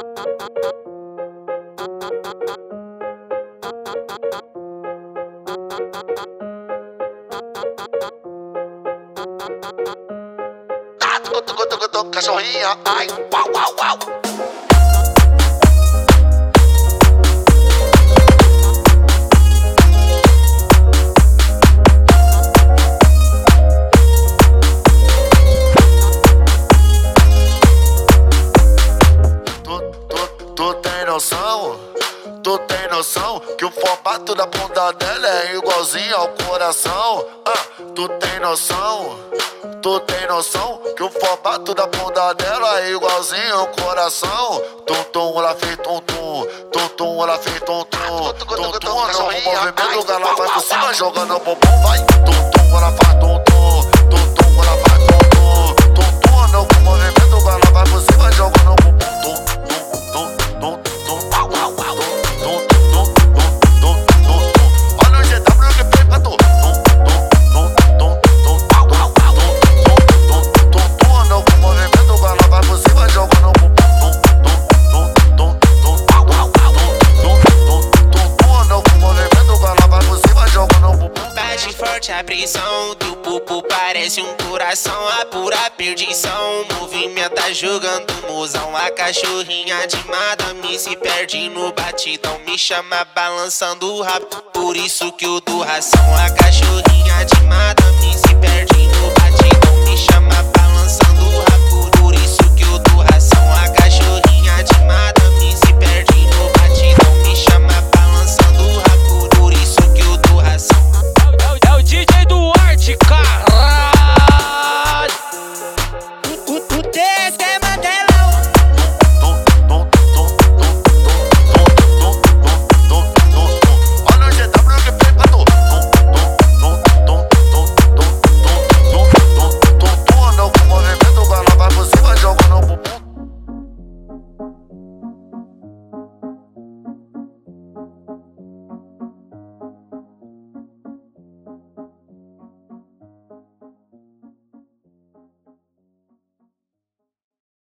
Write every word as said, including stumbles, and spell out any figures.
Ah, tucu, tucu, tucu, tucu, cachorrinha, ai, uau, uau, uau. Tu tem noção? Tu tem noção que o formato da bunda dela é igualzinho ao coração? Ah, tu tem noção? Tu tem noção que o formato da bunda dela é igualzinho ao coração? Tum tum, ela fez tum tum, tum tum, ela fez tum tum, tum tum, no movimento ela vai por cima jogando o bumbum, vai. Tum tum, ela faz tum tum, tum tum, ela faz tum tum, tum tum, no movimento ela vai por cima jogando o bumbum, tum. A prisão do pupo parece um coração, a pura perdição. Movimenta jogando mozão, a cachorrinha de madame se perde no batidão. Me chama balançando o rabo, por isso que eu dou ração. A cachorrinha de madame